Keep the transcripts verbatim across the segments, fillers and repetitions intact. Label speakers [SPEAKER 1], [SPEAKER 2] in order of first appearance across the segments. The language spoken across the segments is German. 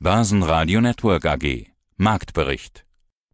[SPEAKER 1] Börsenradio Network A G. Marktbericht.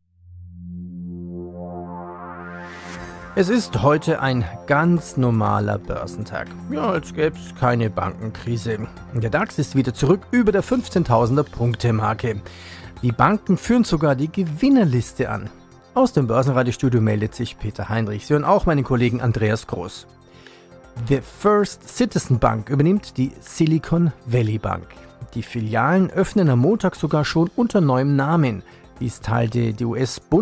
[SPEAKER 2] Es ist heute ein ganz normaler Börsentag. Ja, als gäbe es keine Bankenkrise. Der DAX ist wieder zurück über der fünfzehntausender Punkte Marke. Die Banken führen sogar die Gewinnerliste an. Aus dem Börsenradiostudio meldet sich Peter Heinrich. Sie hören auch meinen Kollegen Andreas Groß. The First Citizen Bank übernimmt die Silicon Valley Bank. Die Filialen öffnen am Montag sogar schon unter neuem Namen. Dies teilte die U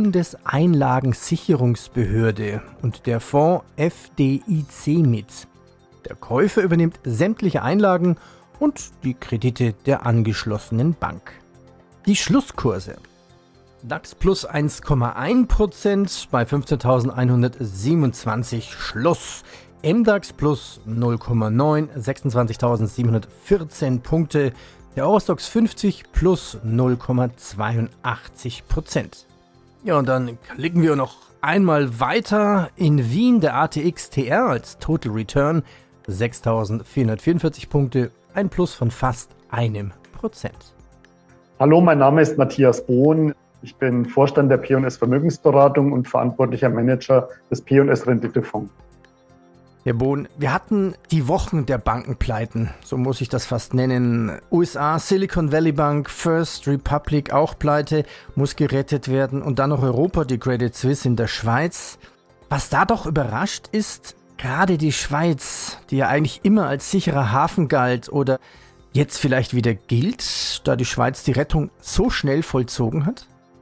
[SPEAKER 2] S-Bundeseinlagensicherungsbehörde und der Fonds F D I C mit. Der Käufer übernimmt sämtliche Einlagen und die Kredite der angeschlossenen Bank. Die Schlusskurse. DAX plus eins Komma eins Prozent bei fünfzehntausendeinhundertsiebenundzwanzig Schluss. M DAX plus null Komma neun, sechsundzwanzigtausendsiebenhundertvierzehn Punkte. Der Eurostoxx fünfzig plus null Komma zweiundachtzig Prozent. Ja, und dann klicken wir noch einmal weiter. In Wien der A T X T R als Total Return sechstausendvierhundertvierundvierzig Punkte, ein Plus von fast einem Prozent.
[SPEAKER 3] Hallo, mein Name ist Matthias Bohn. Ich bin Vorstand der P und S Vermögensberatung und verantwortlicher Manager des P und S Renditefonds.
[SPEAKER 2] Herr Bohn, wir hatten die Wochen der Bankenpleiten, so muss ich das fast nennen. U S A, Silicon Valley Bank, First Republic auch pleite, muss gerettet werden und dann noch Europa, die Credit Suisse in der Schweiz. Was da doch überrascht ist, gerade die Schweiz, die ja eigentlich immer als sicherer Hafen galt oder jetzt vielleicht wieder gilt, da die Schweiz die Rettung so schnell vollzogen hat?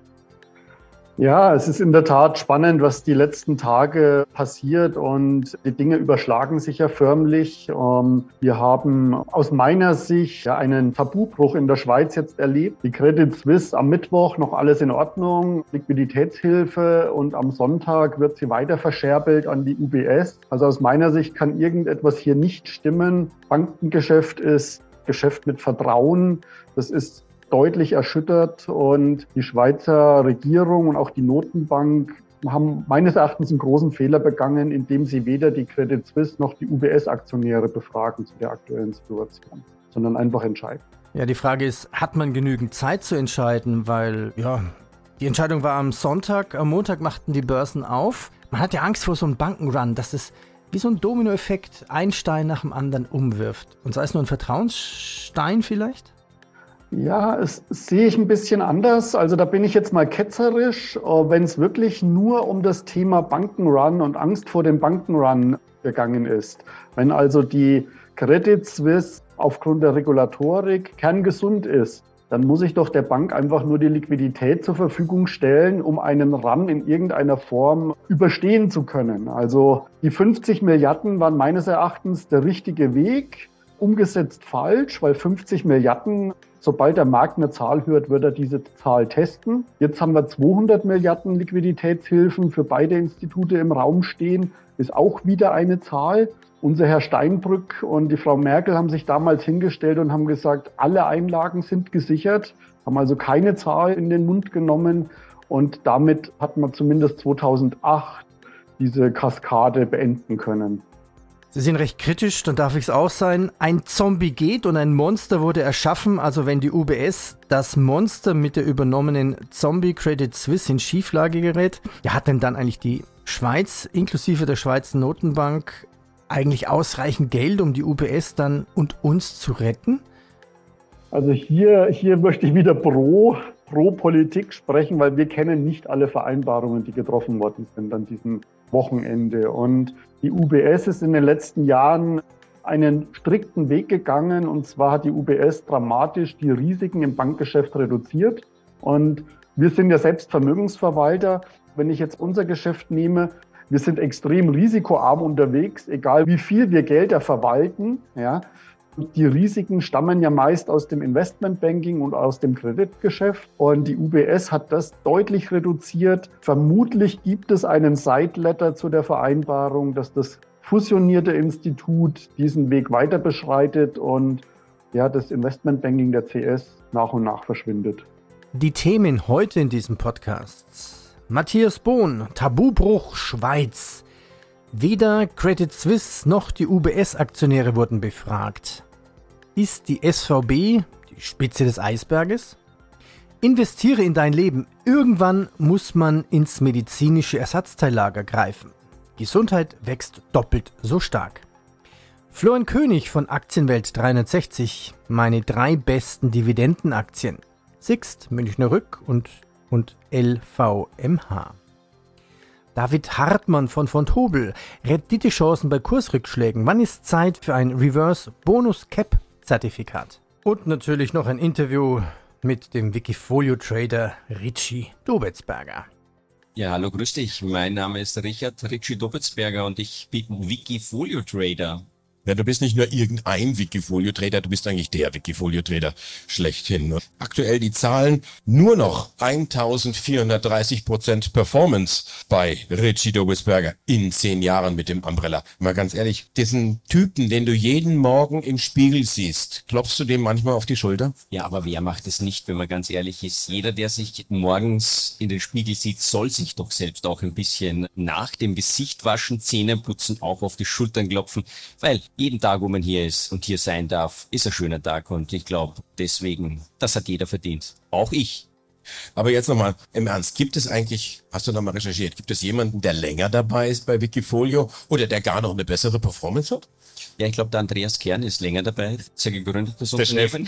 [SPEAKER 3] Ja, es ist in der Tat spannend, was die letzten Tage passiert und die Dinge überschlagen sich ja förmlich. Wir haben aus meiner Sicht einen Tabubruch in der Schweiz jetzt erlebt. Die Credit Suisse am Mittwoch noch alles in Ordnung, Liquiditätshilfe und am Sonntag wird sie weiter verscherbelt an die U B S. Also aus meiner Sicht kann irgendetwas hier nicht stimmen. Bankengeschäft ist Geschäft mit Vertrauen. Das ist deutlich erschüttert und die Schweizer Regierung und auch die Notenbank haben meines Erachtens einen großen Fehler begangen, indem sie weder die Credit Suisse noch die U B S-Aktionäre befragen zu der aktuellen Situation, sondern einfach entscheiden.
[SPEAKER 2] Ja, die Frage ist, hat man genügend Zeit zu entscheiden, weil ja, die Entscheidung war am Sonntag, am Montag machten die Börsen auf. Man hat ja Angst vor so einem Bankenrun, dass es wie so ein Dominoeffekt einen Stein nach dem anderen umwirft. Und sei es nur ein Vertrauensstein vielleicht?
[SPEAKER 3] Ja, es sehe ich ein bisschen anders. Also da bin ich jetzt mal ketzerisch. Wenn es wirklich nur um das Thema Bankenrun und Angst vor dem Bankenrun gegangen ist, wenn also die Credit Suisse aufgrund der Regulatorik kerngesund ist, dann muss ich doch der Bank einfach nur die Liquidität zur Verfügung stellen, um einen Run in irgendeiner Form überstehen zu können. Also die fünfzig Milliarden waren meines Erachtens der richtige Weg. Umgesetzt falsch, weil fünfzig Milliarden, sobald der Markt eine Zahl hört, wird er diese Zahl testen. Jetzt haben wir zweihundert Milliarden Liquiditätshilfen für beide Institute im Raum stehen, ist auch wieder eine Zahl. Unser Herr Steinbrück und die Frau Merkel haben sich damals hingestellt und haben gesagt, alle Einlagen sind gesichert, haben also keine Zahl in den Mund genommen und damit hat man zumindest zweitausendacht diese Kaskade beenden können.
[SPEAKER 2] Sie sind recht kritisch, dann darf ich es auch sein. Ein Zombie geht und ein Monster wurde erschaffen. Also wenn die U B S, das Monster mit der übernommenen Zombie Credit Suisse in Schieflage gerät, ja, hat denn dann eigentlich die Schweiz, inklusive der Schweizer Notenbank, eigentlich ausreichend Geld, um die U B S dann und uns zu retten?
[SPEAKER 3] Also hier, hier möchte ich wieder pro, pro Politik sprechen, weil wir kennen nicht alle Vereinbarungen, die getroffen worden sind an diesem Wochenende. Und die U B S ist in den letzten Jahren einen strikten Weg gegangen. Und zwar hat die U B S dramatisch die Risiken im Bankgeschäft reduziert. Und wir sind ja selbst Vermögensverwalter. Wenn ich jetzt unser Geschäft nehme, wir sind extrem risikoarm unterwegs, egal wie viel wir Gelder verwalten. Ja. Die Risiken stammen ja meist aus dem Investmentbanking und aus dem Kreditgeschäft. Und die U B S hat das deutlich reduziert. Vermutlich gibt es einen Side-Letter zu der Vereinbarung, dass das fusionierte Institut diesen Weg weiter beschreitet und ja, das Investmentbanking der C S nach und nach verschwindet.
[SPEAKER 2] Die Themen heute in diesem Podcast. Matthias Bohn, Tabubruch Schweiz. Weder Credit Suisse noch die U B S-Aktionäre wurden befragt. Ist die S V B, die die Spitze des Eisberges? Investiere in dein Leben. Irgendwann muss man ins medizinische Ersatzteillager greifen. Gesundheit wächst doppelt so stark. Florian König von Aktienwelt dreihundertsechzig. Meine drei besten Dividendenaktien. Sixt, Münchner Rück und, und L V M H. David Hartmann von Vontobel. Renditechancen bei Kursrückschlägen. Wann ist Zeit für ein Reverse Bonus Cap Zertifikat? Und natürlich noch ein Interview mit dem Wikifolio-Trader Richie Dobetzberger.
[SPEAKER 4] Ja, hallo, grüß dich. Mein Name ist Richard Richie Dobetzberger und ich bin Wikifolio-Trader.
[SPEAKER 5] Ja, du bist nicht nur irgendein Wikifolio-Trader, du bist eigentlich der Wikifolio-Trader schlechthin. Aktuell die Zahlen nur noch eintausendvierhundertdreißig Prozent Performance bei Richie Dobetzberger in zehn Jahren mit dem Umbrella. Mal ganz ehrlich, diesen Typen, den du jeden Morgen im Spiegel siehst, klopfst du dem manchmal auf die Schulter?
[SPEAKER 4] Ja, aber wer macht es nicht, wenn man ganz ehrlich ist? Jeder, der sich morgens in den Spiegel sieht, soll sich doch selbst auch ein bisschen nach dem Gesicht waschen, Zähne putzen, auch auf die Schultern klopfen, weil jeden Tag, wo man hier ist und hier sein darf, ist ein schöner Tag und ich glaube, deswegen, das hat jeder verdient. Auch ich.
[SPEAKER 5] Aber jetzt nochmal im Ernst, gibt es eigentlich, hast du nochmal recherchiert, gibt es jemanden, der länger dabei ist bei Wikifolio oder der gar noch eine bessere Performance hat?
[SPEAKER 4] Ja, ich glaube, der Andreas Kern ist länger dabei, sehr gegründetes
[SPEAKER 5] Der
[SPEAKER 4] Unternehmen.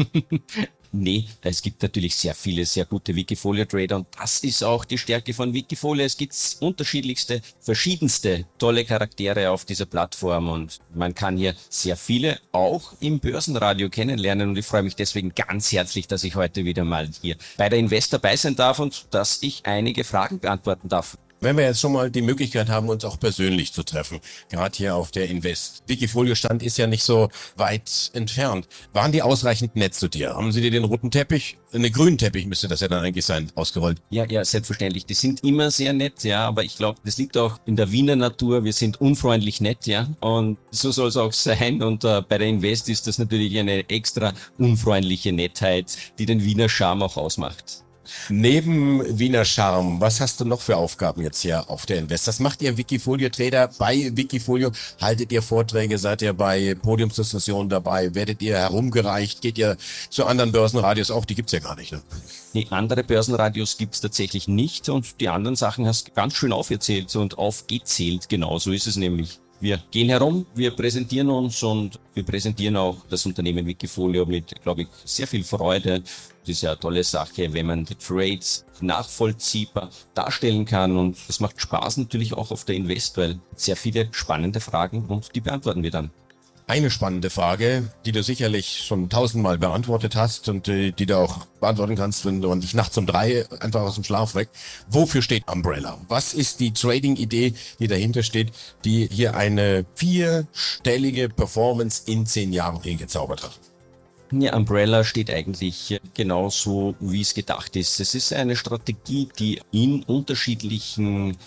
[SPEAKER 4] Nee, es gibt natürlich sehr viele, sehr gute Wikifolio-Trader und das ist auch die Stärke von Wikifolio. Es gibt unterschiedlichste, verschiedenste tolle Charaktere auf dieser Plattform und man kann hier sehr viele auch im Börsenradio kennenlernen und ich freue mich deswegen ganz herzlich, dass ich heute wieder mal hier bei der Invest dabei sein darf und dass ich einige Fragen beantworten darf.
[SPEAKER 5] Wenn wir jetzt schon mal die Möglichkeit haben, uns auch persönlich zu treffen, gerade hier auf der Invest. Wikifolio-Stand ist ja nicht so weit entfernt. Waren die ausreichend nett zu dir? Haben sie dir den roten Teppich, eine grünen Teppich müsste das ja dann eigentlich sein, ausgerollt?
[SPEAKER 4] Ja, ja, selbstverständlich. Die sind immer sehr nett, ja, aber ich glaube, das liegt auch in der Wiener Natur. Wir sind unfreundlich nett, ja, und so soll es auch sein. Und äh, bei der Invest ist das natürlich eine extra unfreundliche Nettheit, die den Wiener Charme auch ausmacht.
[SPEAKER 5] Neben Wiener Charme, was hast du noch für Aufgaben jetzt hier auf der Invest? Was macht ihr Wikifolio-Trader bei Wikifolio? Haltet ihr Vorträge? Seid ihr bei Podiumsdiskussionen dabei? Werdet ihr herumgereicht? Geht ihr zu anderen Börsenradios auch? Die gibt's ja gar nicht, ne?
[SPEAKER 4] Nee, andere Börsenradios gibt's tatsächlich nicht und die anderen Sachen hast du ganz schön aufgezählt und aufgezählt. Genau so ist es nämlich. Wir gehen herum, wir präsentieren uns und wir präsentieren auch das Unternehmen Wikifolio mit, glaube ich, sehr viel Freude. Das ist ja eine tolle Sache, wenn man die Trades nachvollziehbar darstellen kann und es macht Spaß natürlich auch auf der Invest, weil sehr viele spannende Fragen und die beantworten wir dann.
[SPEAKER 5] Eine spannende Frage, die du sicherlich schon tausendmal beantwortet hast und äh, die du auch beantworten kannst, wenn du dich nachts um drei einfach aus dem Schlaf weckt. Wofür steht Umbrella? Was ist die Trading-Idee, die dahinter steht, die hier eine vierstellige Performance in zehn Jahren hingezaubert hat?
[SPEAKER 4] Ja, Umbrella steht eigentlich genauso, wie es gedacht ist. Es ist eine Strategie, die in unterschiedlichen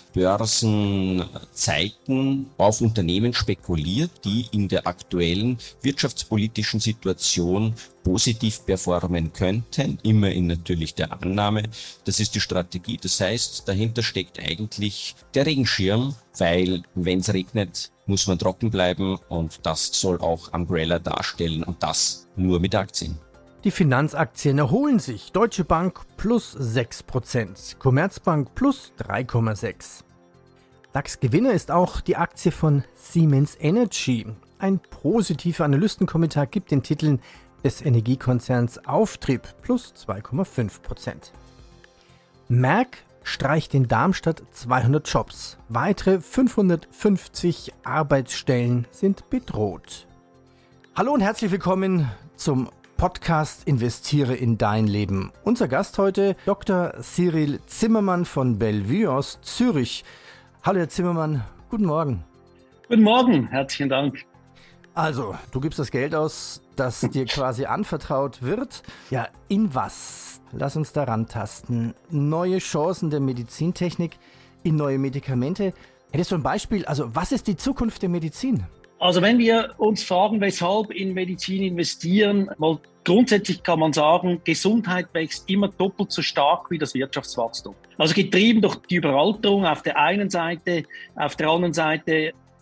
[SPEAKER 4] Börsenzeiten auf Unternehmen spekuliert, die in der aktuellen wirtschaftspolitischen Situation positiv performen könnten, immer in natürlich der Annahme. Das ist die Strategie. Das heißt, dahinter steckt eigentlich der Regenschirm, weil wenn es regnet, muss man trocken bleiben und das soll auch Umbrella darstellen und das nur mit Aktien.
[SPEAKER 2] Die Finanzaktien erholen sich. Deutsche Bank plus sechs Prozent, Commerzbank plus drei Komma sechs. DAX-Gewinner ist auch die Aktie von Siemens Energy. Ein positiver Analystenkommentar gibt den Titeln des Energiekonzerns Auftrieb plus zwei Komma fünf Prozent. Merck streicht in Darmstadt zweihundert Jobs. Weitere fünfhundertfünfzig Arbeitsstellen sind bedroht. Hallo und herzlich willkommen zum Podcast Investiere in dein Leben. Unser Gast heute Doktor Cyril Zimmermann von Bellevue aus Zürich. Hallo Herr Zimmermann, guten Morgen.
[SPEAKER 6] Guten Morgen, herzlichen Dank.
[SPEAKER 2] Also, du gibst das Geld aus, das dir quasi anvertraut wird. Ja, in was? Lass uns daran tasten. Neue Chancen der Medizintechnik, in neue Medikamente. Hättest du ein Beispiel? Also, was ist die Zukunft der Medizin?
[SPEAKER 6] Also, wenn wir uns fragen, weshalb in Medizin investieren, mal grundsätzlich kann man sagen, Gesundheit wächst immer doppelt so stark wie das Wirtschaftswachstum. Also getrieben durch die Überalterung auf der einen Seite, auf der anderen Seite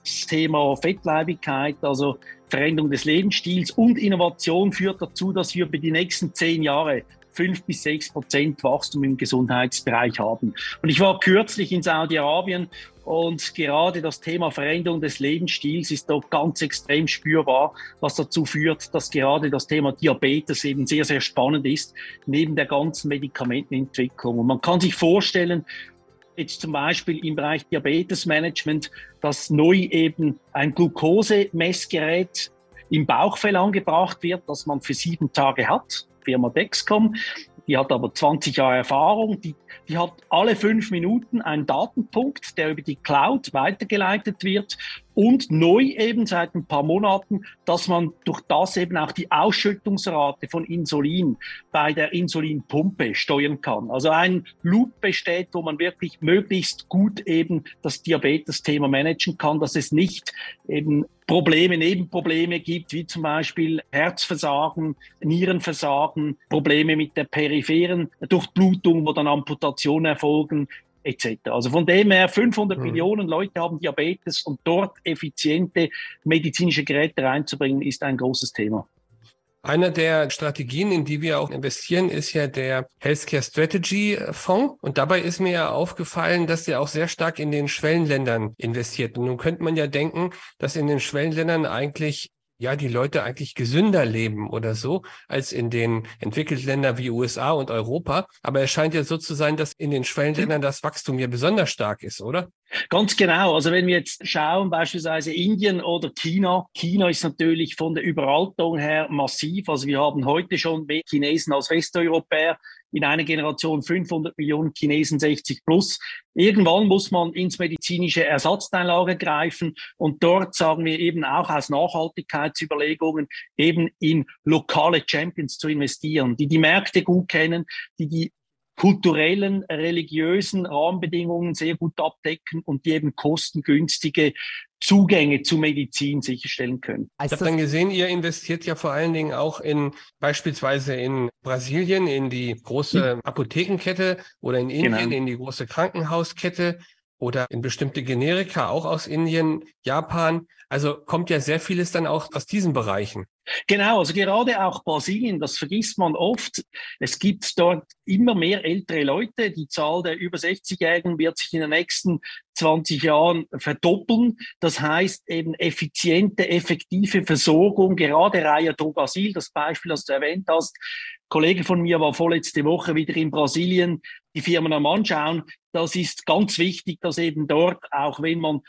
[SPEAKER 6] Das Thema Fettleibigkeit, also Veränderung des Lebensstils und Innovation führt dazu, dass wir über die nächsten zehn Jahre fünf bis sechs Prozent Wachstum im Gesundheitsbereich haben. Und ich war kürzlich in Saudi-Arabien und gerade das Thema Veränderung des Lebensstils ist dort ganz extrem spürbar, was dazu führt, dass gerade das Thema Diabetes eben sehr, sehr spannend ist, neben der ganzen Medikamentenentwicklung. Und man kann sich vorstellen, jetzt zum Beispiel im Bereich Diabetesmanagement, dass neu eben ein Glukosemessgerät im Bauchfell angebracht wird, das man für sieben Tage hat. Firma Dexcom, die hat aber zwanzig Jahre Erfahrung, die, die hat alle fünf Minuten einen Datenpunkt, der über die Cloud weitergeleitet wird und neu eben seit ein paar Monaten, dass man durch das eben auch die Ausschüttungsrate von Insulin bei der Insulinpumpe steuern kann. Also ein Loop besteht, wo man wirklich möglichst gut eben das Diabetes-Thema managen kann, dass es nicht eben Probleme, Nebenprobleme gibt, wie zum Beispiel Herzversagen, Nierenversagen, Probleme mit der peripheren Durchblutung, wo dann Amputationen erfolgen, et cetera. Also von dem her, fünfhundert mhm. Millionen Leute haben Diabetes und dort effiziente medizinische Geräte reinzubringen, ist ein großes Thema.
[SPEAKER 7] Eine der Strategien, in die wir auch investieren, ist ja der Healthcare Strategy Fonds. Und dabei ist mir ja aufgefallen, dass der auch sehr stark in den Schwellenländern investiert. Und nun könnte man ja denken, dass in den Schwellenländern eigentlich ja die Leute eigentlich gesünder leben oder so, als in den entwickelten Ländern wie U S A und Europa. Aber es scheint ja so zu sein, dass in den Schwellenländern das Wachstum ja besonders stark ist, oder?
[SPEAKER 6] Ganz genau. Also wenn wir jetzt schauen, beispielsweise Indien oder China. China ist natürlich von der Überalterung her massiv. Also wir haben heute schon mehr Chinesen als Westeuropäer. In einer Generation fünfhundert Millionen Chinesen, sechzig plus. Irgendwann muss man ins medizinische Ersatzteillager greifen und dort sagen wir eben auch aus Nachhaltigkeitsüberlegungen eben in lokale Champions zu investieren, die die Märkte gut kennen, die die kulturellen, religiösen Rahmenbedingungen sehr gut abdecken und die eben kostengünstige Zugänge zu Medizin sicherstellen können.
[SPEAKER 7] Ich habe dann gesehen, ihr investiert ja vor allen Dingen auch in beispielsweise in Brasilien, in die große Apothekenkette oder in Indien, genau. in die große Krankenhauskette oder in bestimmte Generika, auch aus Indien, Japan. Also kommt ja sehr vieles dann auch aus diesen Bereichen.
[SPEAKER 6] Genau, also gerade auch Brasilien, das vergisst man oft. Es gibt dort immer mehr ältere Leute. Die Zahl der über sechzigjährigen wird sich in den nächsten zwanzig Jahren verdoppeln. Das heißt eben effiziente, effektive Versorgung, gerade Raia Drogasil, das Beispiel, das du erwähnt hast. Ein Kollege von mir war vorletzte Woche wieder in Brasilien, die Firmen am Anschauen. Das ist ganz wichtig, dass eben dort, auch wenn man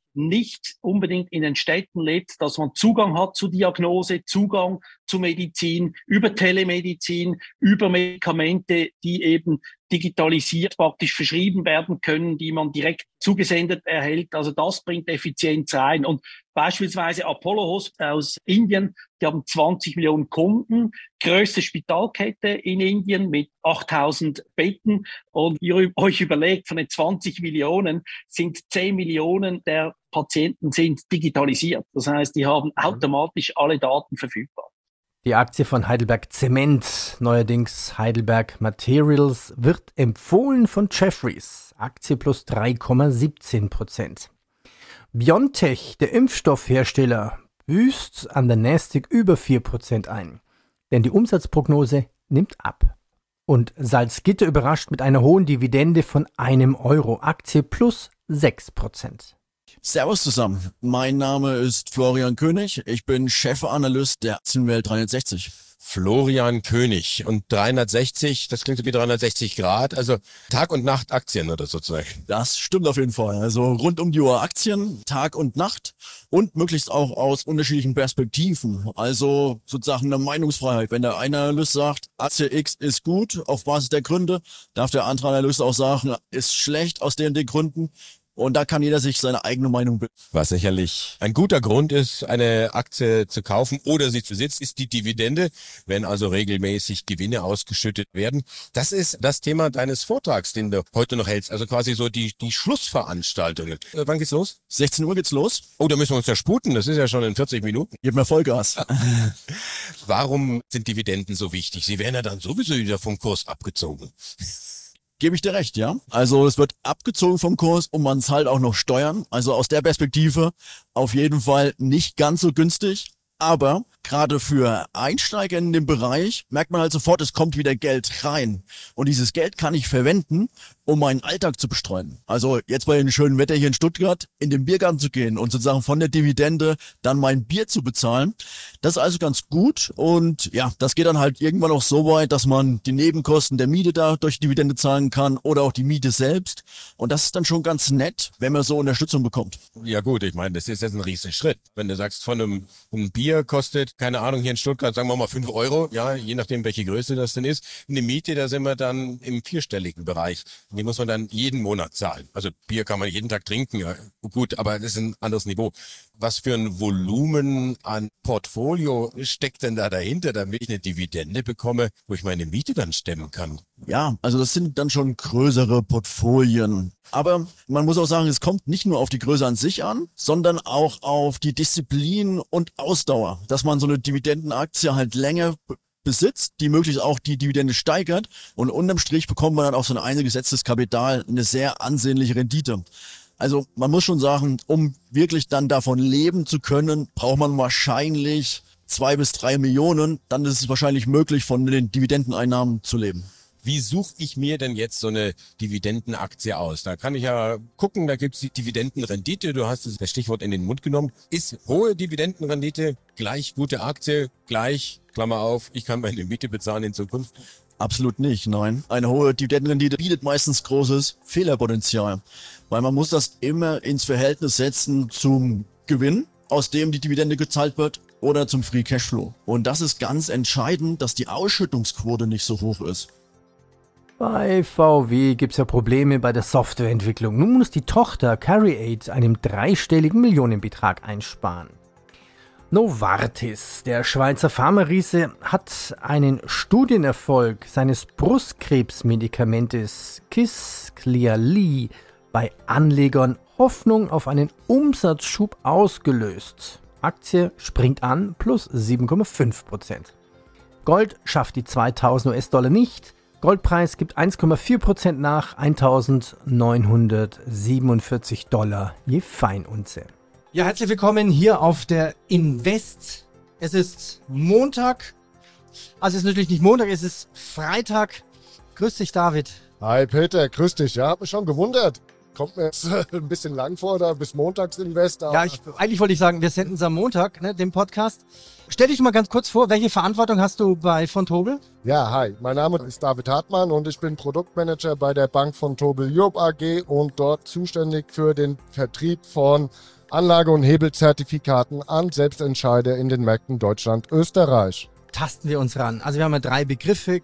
[SPEAKER 6] nicht unbedingt in den Städten lebt, dass man Zugang hat zu Diagnose, Zugang zu Medizin, über Telemedizin, über Medikamente, die eben digitalisiert praktisch verschrieben werden können, die man direkt zugesendet erhält. Also das bringt Effizienz rein. Und beispielsweise Apollo Hospital aus Indien, die haben zwanzig Millionen Kunden, größte Spitalkette in Indien mit achttausend Betten. Und ihr euch überlegt, von den zwanzig Millionen sind zehn Millionen der Patienten sind digitalisiert. Das heißt, die haben automatisch alle Daten verfügbar.
[SPEAKER 2] Die Aktie von Heidelberg Zement, neuerdings Heidelberg Materials, wird empfohlen von Jefferies. Aktie plus drei Komma siebzehn Prozent. BioNTech, der Impfstoffhersteller, büßt an der Nasdaq über vier Prozent ein. Denn die Umsatzprognose nimmt ab. Und Salzgitter überrascht mit einer hohen Dividende von einem Euro. Aktie plus sechs Prozent.
[SPEAKER 8] Servus zusammen, mein Name ist Florian König, ich bin Chefanalyst der Aktienwelt dreihundertsechzig.
[SPEAKER 5] Florian König und dreihundertsechzig, das klingt so wie dreihundertsechzig Grad, also Tag- und Nacht-Aktien oder sozusagen.
[SPEAKER 8] Das stimmt auf jeden Fall, also rund um die Uhr Aktien, Tag und Nacht und möglichst auch aus unterschiedlichen Perspektiven, also sozusagen eine Meinungsfreiheit. Wenn der eine Analyst sagt, Aktie X ist gut auf Basis der Gründe, darf der andere Analyst auch sagen, ist schlecht aus den, den Gründen. Und da kann jeder sich seine eigene Meinung bilden.
[SPEAKER 5] Was sicherlich ein guter Grund ist, eine Aktie zu kaufen oder sie zu sitzen, ist die Dividende, wenn also regelmäßig Gewinne ausgeschüttet werden. Das ist das Thema deines Vortrags, den du heute noch hältst. Also quasi so die, die Schlussveranstaltungen. Äh, wann geht's los?
[SPEAKER 8] sechzehn Uhr geht's los.
[SPEAKER 5] Oh, da müssen wir uns ja sputen. Das ist ja schon in vierzig Minuten.
[SPEAKER 8] Gib mir Vollgas.
[SPEAKER 5] Warum sind Dividenden so wichtig? Sie werden ja dann sowieso wieder vom Kurs abgezogen.
[SPEAKER 8] Gebe ich dir recht, ja. Also es wird abgezogen vom Kurs und man zahlt auch noch Steuern. Also aus der Perspektive auf jeden Fall nicht ganz so günstig. Aber gerade für Einsteiger in dem Bereich merkt man halt sofort, es kommt wieder Geld rein. Und dieses Geld kann ich verwenden, um meinen Alltag zu bestreiten. Also jetzt bei dem schönen Wetter hier in Stuttgart in den Biergarten zu gehen und sozusagen von der Dividende dann mein Bier zu bezahlen. Das ist also ganz gut. Und ja, das geht dann halt irgendwann auch so weit, dass man die Nebenkosten der Miete da durch Dividende zahlen kann oder auch die Miete selbst. Und das ist dann schon ganz nett, wenn man so Unterstützung bekommt.
[SPEAKER 5] Ja gut, ich meine, das ist jetzt ein riesen Schritt. Wenn du sagst, von einem, ein Bier kostet, keine Ahnung, hier in Stuttgart, sagen wir mal fünf Euro, ja, je nachdem, welche Größe das denn ist. Eine Miete, da sind wir dann im vierstelligen Bereich. Die muss man dann jeden Monat zahlen. Also Bier kann man jeden Tag trinken, ja, gut, aber das ist ein anderes Niveau. Was für ein Volumen an Portfolio steckt denn da dahinter, damit ich eine Dividende bekomme, wo ich meine Miete dann stemmen kann?
[SPEAKER 8] Ja, also das sind dann schon größere Portfolien. Aber man muss auch sagen, es kommt nicht nur auf die Größe an sich an, sondern auch auf die Disziplin und Ausdauer, dass man so eine Dividendenaktie halt länger besitzt, die möglichst auch die Dividende steigert, und unterm Strich bekommt man dann auch so ein eingesetztes Kapital eine sehr ansehnliche Rendite. Also man muss schon sagen, um wirklich dann davon leben zu können, braucht man wahrscheinlich zwei bis drei Millionen. Dann ist es wahrscheinlich möglich, von den Dividendeneinnahmen zu leben.
[SPEAKER 5] Wie suche ich mir denn jetzt so eine Dividendenaktie aus? Da kann ich ja gucken, da gibt es die Dividendenrendite, du hast das Stichwort in den Mund genommen. Ist hohe Dividendenrendite gleich gute Aktie, gleich, Klammer auf, ich kann meine Miete bezahlen in Zukunft?
[SPEAKER 8] Absolut nicht, nein. Eine hohe Dividendenrendite bietet meistens großes Fehlerpotenzial, weil man muss das immer ins Verhältnis setzen zum Gewinn, aus dem die Dividende gezahlt wird, oder zum Free Cashflow. Und das ist ganz entscheidend, dass die Ausschüttungsquote nicht so hoch ist.
[SPEAKER 2] Bei V W gibt es ja Probleme bei der Softwareentwicklung. Nun muss die Tochter CarryAid einen dreistelligen Millionenbetrag einsparen. Novartis, der Schweizer Pharma-Riese, hat einen Studienerfolg seines Brustkrebsmedikamentes Kisqali bei Anlegern Hoffnung auf einen Umsatzschub ausgelöst. Aktie springt an, plus sieben Komma fünf Prozent. Gold schafft die zweitausend US-Dollar nicht. Goldpreis gibt eins Komma vier Prozent nach, eintausendneunhundertsiebenundvierzig Dollar je Feinunze.
[SPEAKER 9] Ja, herzlich willkommen hier auf der Invest. Es ist Montag. Also es ist natürlich nicht Montag, es ist Freitag. Grüß dich, David.
[SPEAKER 10] Hi Peter, grüß dich. Ja, hab mich schon gewundert. Kommt mir jetzt ein bisschen lang vor, da bis Montagsinvest.
[SPEAKER 9] Ja, ich, eigentlich wollte ich sagen, wir senden es am Montag, ne, den Podcast. Stell dich mal ganz kurz vor, welche Verantwortung hast du bei Vontobel?
[SPEAKER 10] Ja, hi, mein Name ist David Hartmann und ich bin Produktmanager bei der Bank Vontobel Europe A G und dort zuständig für den Vertrieb von Anlage- und Hebelzertifikaten an Selbstentscheider in den Märkten Deutschland, Österreich.
[SPEAKER 9] Tasten wir uns ran. Also wir haben ja drei Begriffe: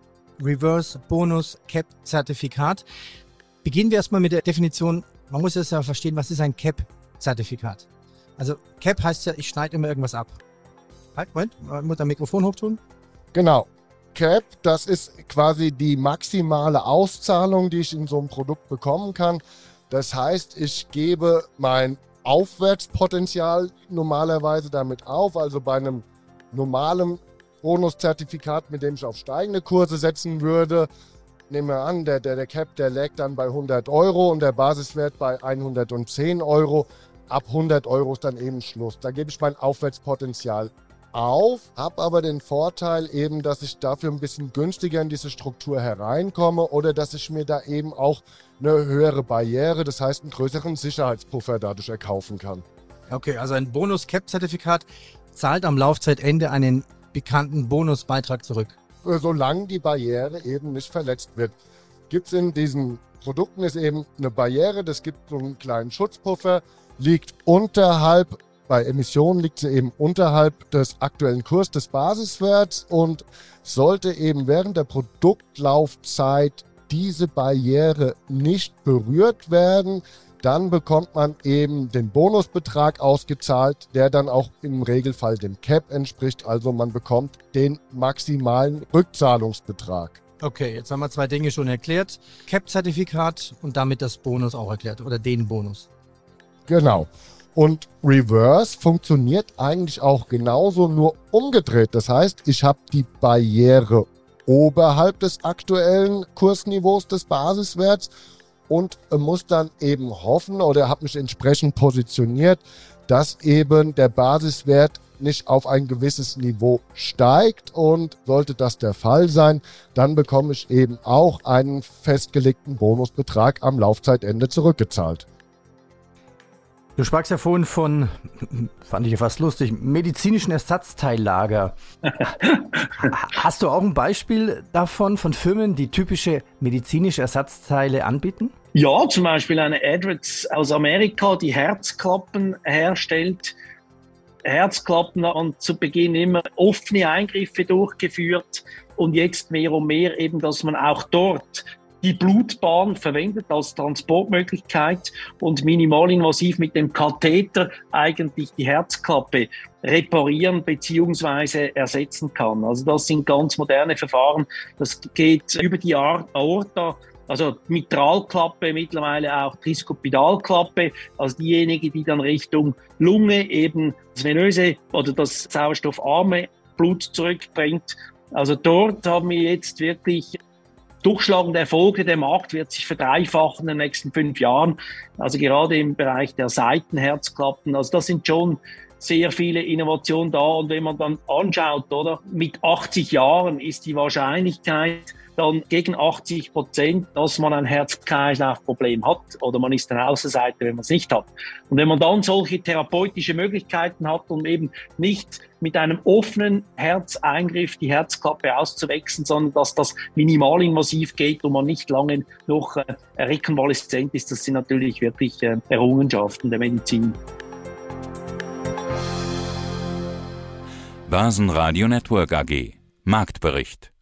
[SPEAKER 9] Reverse, Bonus, Cap, Zertifikat. Beginnen wir erstmal mit der Definition. Man muss jetzt ja verstehen, was ist ein Cap-Zertifikat? Also Cap heißt ja, ich schneide immer irgendwas ab. Halt, Moment, ich muss das Mikrofon hochtun.
[SPEAKER 10] Genau. Cap, das ist quasi die maximale Auszahlung, die ich in so einem Produkt bekommen kann. Das heißt, ich gebe mein Aufwärtspotenzial normalerweise damit auf. Also bei einem normalen Bonuszertifikat, mit dem ich auf steigende Kurse setzen würde, nehmen wir an, der, der, der Cap, der lag dann bei hundert Euro und der Basiswert bei hundertzehn Euro. Ab hundert Euro ist dann eben Schluss. Da gebe ich mein Aufwärtspotenzial auf, habe aber den Vorteil eben, dass ich dafür ein bisschen günstiger in diese Struktur hereinkomme oder dass ich mir da eben auch eine höhere Barriere, das heißt einen größeren Sicherheitspuffer dadurch erkaufen kann.
[SPEAKER 9] Okay, also ein Bonus-Cap-Zertifikat zahlt am Laufzeitende einen bekannten Bonusbeitrag zurück.
[SPEAKER 10] Solange die Barriere eben nicht verletzt wird. Gibt es in diesen Produkten ist eben eine Barriere, das gibt so einen kleinen Schutzpuffer, liegt unterhalb, bei Emissionen liegt sie eben unterhalb des aktuellen Kurs des Basiswerts und sollte eben während der Produktlaufzeit diese Barriere nicht berührt werden, dann bekommt man eben den Bonusbetrag ausgezahlt, der dann auch im Regelfall dem Cap entspricht. Also man bekommt den maximalen Rückzahlungsbetrag.
[SPEAKER 9] Okay, jetzt haben wir zwei Dinge schon erklärt. Cap-Zertifikat und damit das Bonus auch erklärt oder den Bonus.
[SPEAKER 10] Genau. Und Reverse funktioniert eigentlich auch genauso, nur umgedreht. Das heißt, ich habe die Barriere oberhalb des aktuellen Kursniveaus des Basiswerts und muss dann eben hoffen oder habe mich entsprechend positioniert, dass eben der Basiswert nicht auf ein gewisses Niveau steigt, und sollte das der Fall sein, dann bekomme ich eben auch einen festgelegten Bonusbetrag am Laufzeitende zurückgezahlt.
[SPEAKER 2] Du sprachst ja vorhin von, fand ich ja fast lustig, medizinischen Ersatzteillager. Hast du auch ein Beispiel davon, von Firmen, die typische medizinische Ersatzteile anbieten?
[SPEAKER 6] Ja, zum Beispiel eine Edwards aus Amerika, die Herzklappen herstellt. Herzklappen haben zu Beginn immer offene Eingriffe durchgeführt und jetzt mehr und mehr eben, dass man auch dort die Blutbahn verwendet als Transportmöglichkeit und minimalinvasiv mit dem Katheter eigentlich die Herzklappe reparieren bzw. ersetzen kann. Also das sind ganz moderne Verfahren. Das geht über die Aorta, also Mitralklappe, mittlerweile auch Triskopidalklappe, also diejenige, die dann Richtung Lunge eben das venöse oder das sauerstoffarme Blut zurückbringt. Also dort haben wir jetzt wirklich durchschlagende Erfolge. Der Markt wird sich verdreifachen in den nächsten fünf Jahren. Also gerade im Bereich der Seitenherzklappen. Also das sind schon sehr viele Innovationen da. Und wenn man dann anschaut, oder, mit achtzig Jahren ist die Wahrscheinlichkeit dann gegen achtzig Prozent, dass man ein Herz-Kreislauf-Problem hat oder man ist eine Außenseiter, wenn man es nicht hat. Und wenn man dann solche therapeutische Möglichkeiten hat, um eben nicht mit einem offenen Herzeingriff die Herzklappe auszuwechseln, sondern dass das minimalinvasiv geht und man nicht lange noch äh, rekonvaleszent ist, das sind natürlich wirklich äh, Errungenschaften der Medizin.
[SPEAKER 1] Börsenradio Network A G. Marktbericht.